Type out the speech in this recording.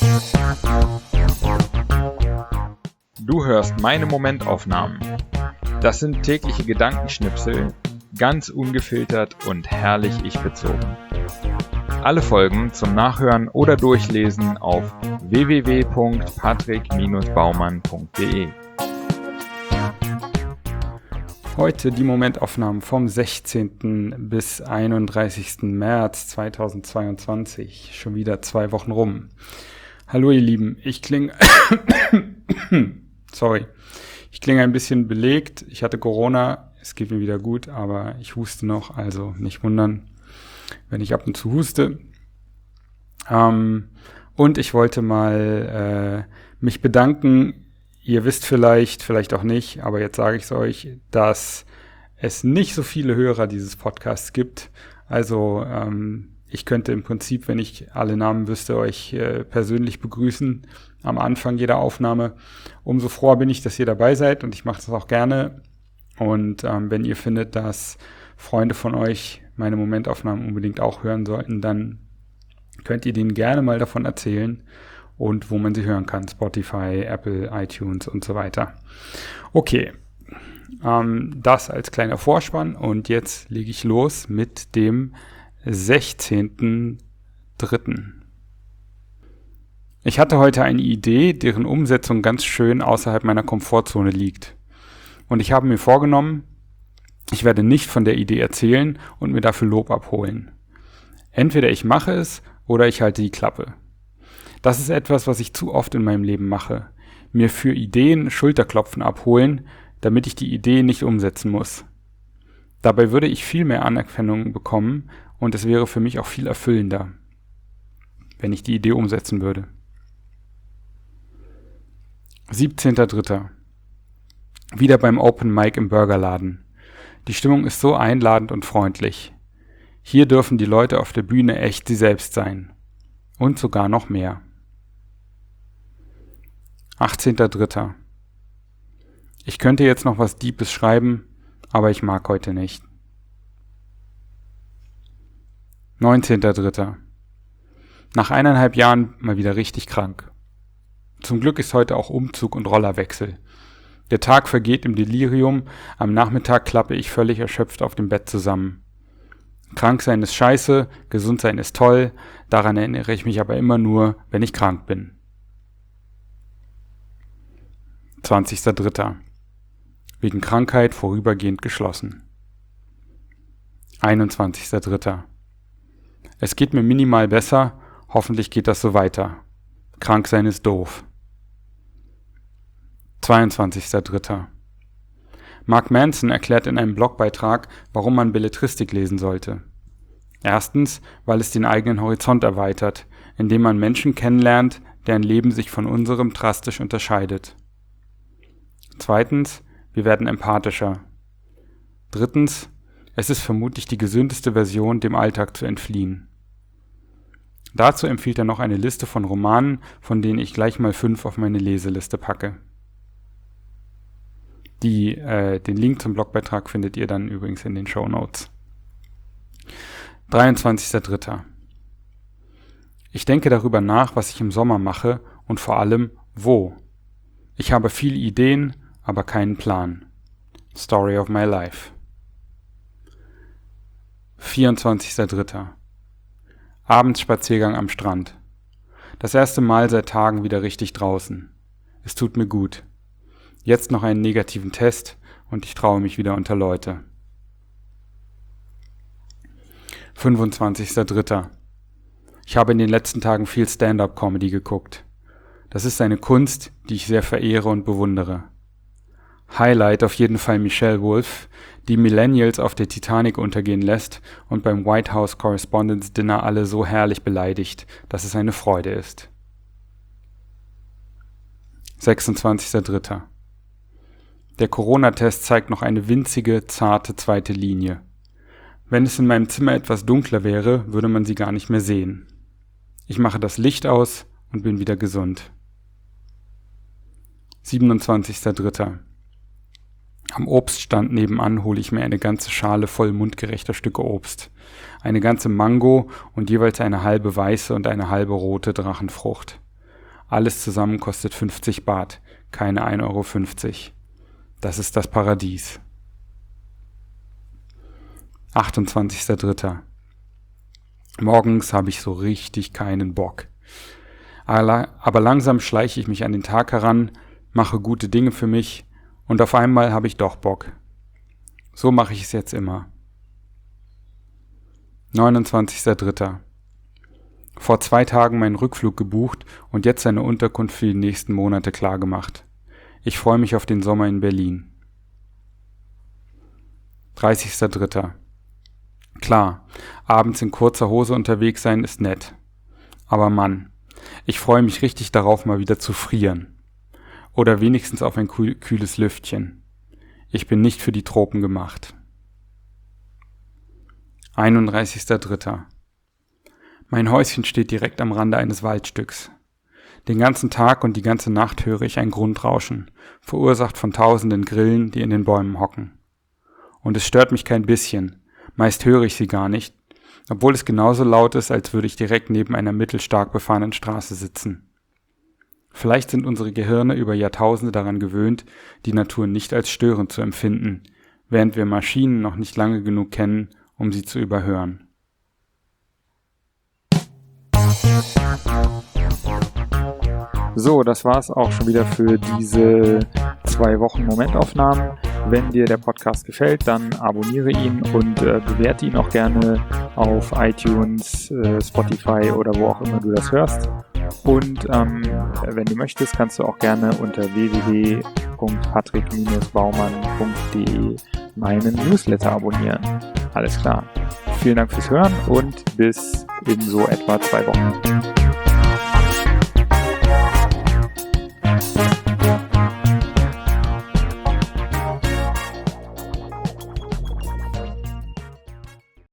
Du hörst meine Momentaufnahmen. Das sind tägliche Gedankenschnipsel, ganz ungefiltert und herrlich ich-bezogen. Alle Folgen zum Nachhören oder Durchlesen auf www.patrick-baumann.de. Heute die Momentaufnahmen vom 16. bis 31. März 2022. Schon wieder 2 Wochen rum. Hallo ihr Lieben, ich klinge ein bisschen belegt. Ich hatte Corona, es geht mir wieder gut, aber ich huste noch, also nicht wundern, wenn ich ab und zu huste. Und ich wollte mal mich bedanken. Ihr wisst vielleicht auch nicht, aber jetzt sage ich es euch, dass es nicht so viele Hörer dieses Podcasts gibt. Also ich könnte im Prinzip, wenn ich alle Namen wüsste, euch persönlich begrüßen am Anfang jeder Aufnahme. Umso froher bin ich, dass ihr dabei seid und ich mache das auch gerne. Und wenn ihr findet, dass Freunde von euch meine Momentaufnahmen unbedingt auch hören sollten, dann könnt ihr denen gerne mal davon erzählen und wo man sie hören kann. Spotify, Apple, iTunes und so weiter. Okay, das als kleiner Vorspann und jetzt lege ich los mit dem 16.03. Ich hatte heute eine Idee, deren Umsetzung ganz schön außerhalb meiner Komfortzone liegt. Und ich habe mir vorgenommen, ich werde nicht von der Idee erzählen und mir dafür Lob abholen. Entweder ich mache es oder ich halte die Klappe. Das ist etwas, was ich zu oft in meinem Leben mache. Mir für Ideen Schulterklopfen abholen, damit ich die Idee nicht umsetzen muss. Dabei würde ich viel mehr Anerkennung bekommen und es wäre für mich auch viel erfüllender, wenn ich die Idee umsetzen würde. 17.03. Wieder beim Open Mic im Burgerladen. Die Stimmung ist so einladend und freundlich. Hier dürfen die Leute auf der Bühne echt sie selbst sein. Und sogar noch mehr. 18.03. Ich könnte jetzt noch was Deepes schreiben, aber ich mag heute nicht. 19.03. Nach 1,5 Jahren mal wieder richtig krank. Zum Glück ist heute auch Umzug und Rollerwechsel. Der Tag vergeht im Delirium, am Nachmittag klappe ich völlig erschöpft auf dem Bett zusammen. Krank sein ist scheiße, gesund sein ist toll, daran erinnere ich mich aber immer nur, wenn ich krank bin. 20.03. Wegen Krankheit vorübergehend geschlossen. 21.03. Es geht mir minimal besser, hoffentlich geht das so weiter. Krank sein ist doof. 22.03. Mark Manson erklärt in einem Blogbeitrag, warum man Belletristik lesen sollte. Erstens, weil es den eigenen Horizont erweitert, indem man Menschen kennenlernt, deren Leben sich von unserem drastisch unterscheidet. Zweitens, wir werden empathischer. Drittens, es ist vermutlich die gesündeste Version, dem Alltag zu entfliehen. Dazu empfiehlt er noch eine Liste von Romanen, von denen ich gleich mal 5 auf meine Leseliste packe. Den Link zum Blogbeitrag findet ihr dann übrigens in den Shownotes. 23.03. Ich denke darüber nach, was ich im Sommer mache und vor allem, wo. Ich habe viele Ideen, aber keinen Plan. Story of my life. 24.03. Abendspaziergang am Strand. Das erste Mal seit Tagen wieder richtig draußen. Es tut mir gut. Jetzt noch einen negativen Test und ich traue mich wieder unter Leute. 25.03. Ich habe in den letzten Tagen viel Stand-up-Comedy geguckt. Das ist eine Kunst, die ich sehr verehre und bewundere. Highlight auf jeden Fall Michelle Wolf, die Millennials auf der Titanic untergehen lässt und beim White House Correspondents' Dinner alle so herrlich beleidigt, dass es eine Freude ist. 26.03. Der Corona-Test zeigt noch eine winzige, zarte zweite Linie. Wenn es in meinem Zimmer etwas dunkler wäre, würde man sie gar nicht mehr sehen. Ich mache das Licht aus und bin wieder gesund. 27.03. Am Obststand nebenan hole ich mir eine ganze Schale voll mundgerechter Stücke Obst. Eine ganze Mango und jeweils eine halbe weiße und eine halbe rote Drachenfrucht. Alles zusammen kostet 50 Baht, keine 1,50 €. Das ist das Paradies. 28.03. Morgens habe ich so richtig keinen Bock. Aber langsam schleiche ich mich an den Tag heran, mache gute Dinge für mich und auf einmal habe ich doch Bock. So mache ich es jetzt immer. 29.03. Vor 2 Tagen meinen Rückflug gebucht und jetzt eine Unterkunft für die nächsten Monate klargemacht. Ich freue mich auf den Sommer in Berlin. 30.03. Klar, abends in kurzer Hose unterwegs sein ist nett. Aber Mann, ich freue mich richtig darauf, mal wieder zu frieren. Oder wenigstens auf ein kühles Lüftchen. Ich bin nicht für die Tropen gemacht. 31.03. Mein Häuschen steht direkt am Rande eines Waldstücks. Den ganzen Tag und die ganze Nacht höre ich ein Grundrauschen, verursacht von tausenden Grillen, die in den Bäumen hocken. Und es stört mich kein bisschen, meist höre ich sie gar nicht, obwohl es genauso laut ist, als würde ich direkt neben einer mittelstark befahrenen Straße sitzen. Vielleicht sind unsere Gehirne über Jahrtausende daran gewöhnt, die Natur nicht als störend zu empfinden, während wir Maschinen noch nicht lange genug kennen, um sie zu überhören. So, das war's auch schon wieder für diese 2 Wochen Momentaufnahmen. Wenn dir der Podcast gefällt, dann abonniere ihn und bewerte ihn auch gerne auf iTunes, Spotify oder wo auch immer du das hörst. Und wenn du möchtest, kannst du auch gerne unter www.patrick-baumann.de meinen Newsletter abonnieren. Alles klar. Vielen Dank fürs Hören und bis in so etwa 2 Wochen.